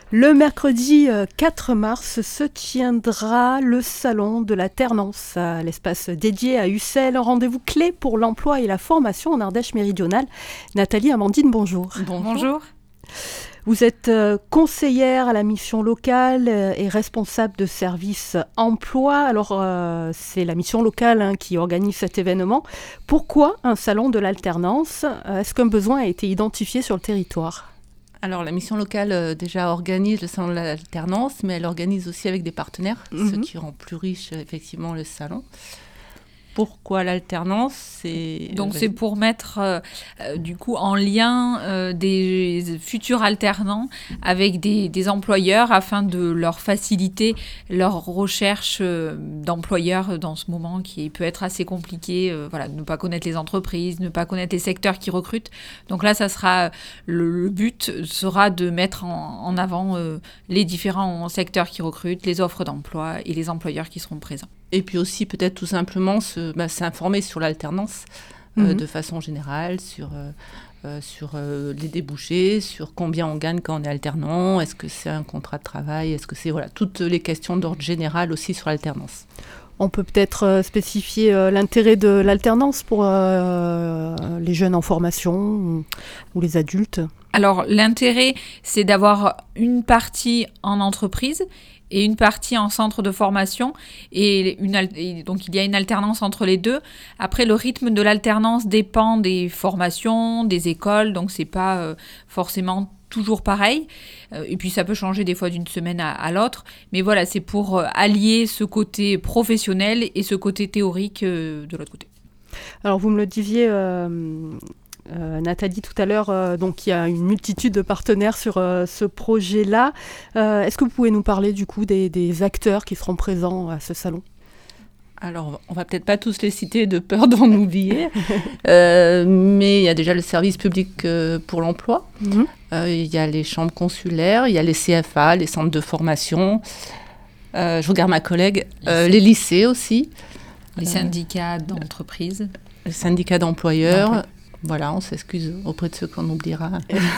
Le mercredi 4 mars se tiendra le salon de l'alternance à l'espace dédié à Ussel. Rendez-vous clé pour l'emploi et la formation en Ardèche méridionale. Nathalie Amandine, bonjour. Bonjour. Vous êtes conseillère à la mission locale et responsable de service emploi. Alors, c'est la mission locale qui organise cet événement. Pourquoi un salon de l'alternance ? Est-ce qu'un besoin a été identifié sur le territoire ? Alors, la mission locale déjà organise le salon de l'alternance, mais elle organise aussi avec des partenaires, ce qui rend plus riche effectivement le salon. Pourquoi l'alternance ? C'est pour mettre du coup en lien des futurs alternants avec des employeurs afin de leur faciliter leur recherche d'employeurs dans ce moment qui peut être assez compliqué. Ne pas connaître les entreprises, ne pas connaître les secteurs qui recrutent. Donc là, ça sera le but sera de mettre en avant les différents secteurs qui recrutent, les offres d'emploi et les employeurs qui seront présents. Et puis aussi peut-être tout simplement s'informer sur l'alternance de façon générale, sur les débouchés, sur combien on gagne quand on est alternant, est-ce que c'est un contrat de travail, est-ce que c'est toutes les questions d'ordre général aussi sur l'alternance. On peut peut-être spécifier l'intérêt de l'alternance pour les jeunes en formation ou les adultes. Alors l'intérêt, c'est d'avoir une partie en entreprise et une partie en centre de formation et donc il y a une alternance entre les deux. Après, le rythme de l'alternance dépend des formations, des écoles, donc c'est pas forcément toujours pareil. Et puis ça peut changer des fois d'une semaine à l'autre. Mais voilà, c'est pour allier ce côté professionnel et ce côté théorique de l'autre côté. Alors vous me le disiez, Nathalie, tout à l'heure, donc il y a une multitude de partenaires sur ce projet-là. Est-ce que vous pouvez nous parler du coup des acteurs qui seront présents à ce salon ? Alors, on va peut-être pas tous les citer de peur d'en oublier, mais il y a déjà le service public pour l'emploi, il y a les chambres consulaires, il y a les CFA, les centres de formation, je regarde ma collègue, les lycées aussi. Les syndicats d'entreprise. Les syndicats d'employeurs. Voilà, on s'excuse auprès de ceux qu'on oubliera.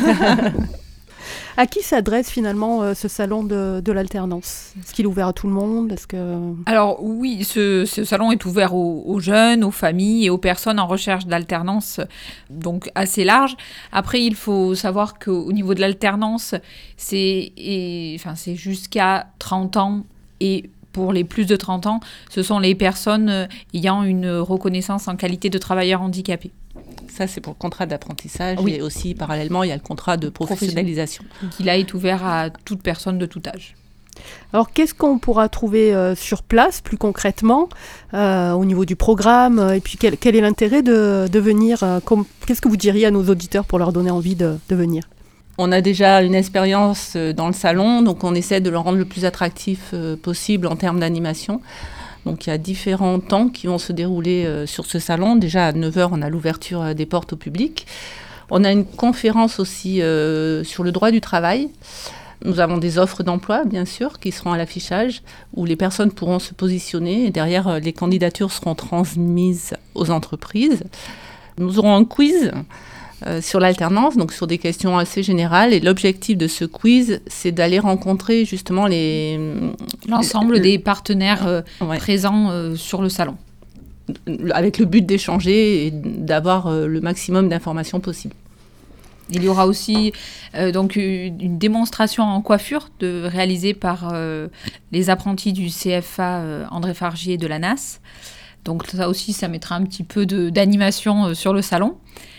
À qui s'adresse finalement ce salon de l'alternance ? Est-ce qu'il est ouvert à tout le monde ? Alors oui, ce salon est ouvert aux jeunes, aux familles et aux personnes en recherche d'alternance, donc assez large. Après, il faut savoir qu'au niveau de l'alternance, c'est jusqu'à 30 ans et pour les plus de 30 ans, ce sont les personnes ayant une reconnaissance en qualité de travailleur handicapé. Ça, c'est pour le contrat d'apprentissage et aussi, parallèlement, il y a le contrat de professionnalisation. Qui là est ouvert à toute personne de tout âge. Alors, qu'est-ce qu'on pourra trouver sur place, plus concrètement, au niveau du programme ? Et puis, quel est l'intérêt de venir qu'est-ce que vous diriez à nos auditeurs pour leur donner envie de venir ? On a déjà une expérience dans le salon, donc on essaie de le rendre le plus attractif possible en termes d'animation. Donc il y a différents temps qui vont se dérouler sur ce salon. Déjà à 9h, on a l'ouverture des portes au public. On a une conférence aussi sur le droit du travail. Nous avons des offres d'emploi, bien sûr, qui seront à l'affichage, où les personnes pourront se positionner. Et derrière, les candidatures seront transmises aux entreprises. Nous aurons un quiz sur l'alternance, donc sur des questions assez générales. Et l'objectif de ce quiz, c'est d'aller rencontrer justement l'ensemble des partenaires présents sur le salon. Avec le but d'échanger et d'avoir le maximum d'informations possibles. Il y aura aussi donc une démonstration en coiffure réalisée par les apprentis du CFA André Fargier de la NAS. Donc ça aussi, ça mettra un petit peu d'animation sur le salon.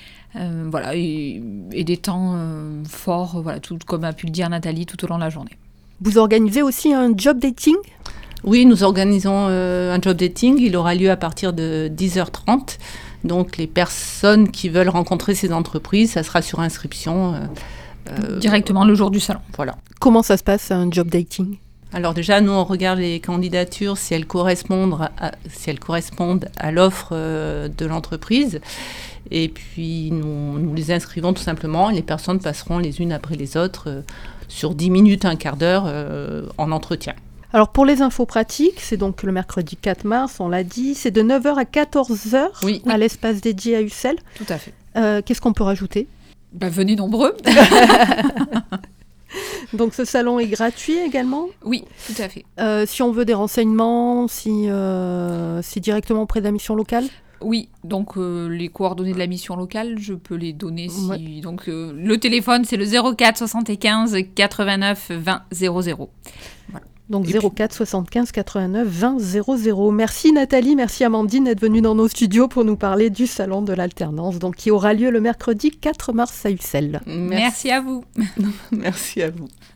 Et des temps forts, tout comme a pu le dire Nathalie, tout au long de la journée. Vous organisez aussi un job dating ? Oui, nous organisons un job dating. Il aura lieu à partir de 10h30. Donc, les personnes qui veulent rencontrer ces entreprises, ça sera sur inscription. Directement le jour du salon. Voilà. Comment ça se passe, un job dating ? Alors déjà, nous, on regarde les candidatures si elles correspondent à l'offre de l'entreprise. Et puis, nous les inscrivons tout simplement. Et les personnes passeront les unes après les autres sur 10 minutes, un quart d'heure en entretien. Alors, pour les infos pratiques, c'est donc le mercredi 4 mars, on l'a dit. C'est de 9h à 14h à l'espace dédié à Ussel. Tout à fait. Qu'est-ce qu'on peut rajouter ? Venez nombreux. Donc ce salon est gratuit également ? Oui, tout à fait. Si on veut des renseignements, si directement auprès de la mission locale ? Oui, donc les coordonnées de la mission locale, je peux les donner. Ouais. Donc le téléphone, c'est le 04 75 89 20 00. Voilà. Donc 04 75 89 20 00. Merci Nathalie, merci Amandine d'être venue dans nos studios pour nous parler du salon de l'alternance, donc qui aura lieu le mercredi 4 mars à Ussel. Merci à vous. Merci à vous.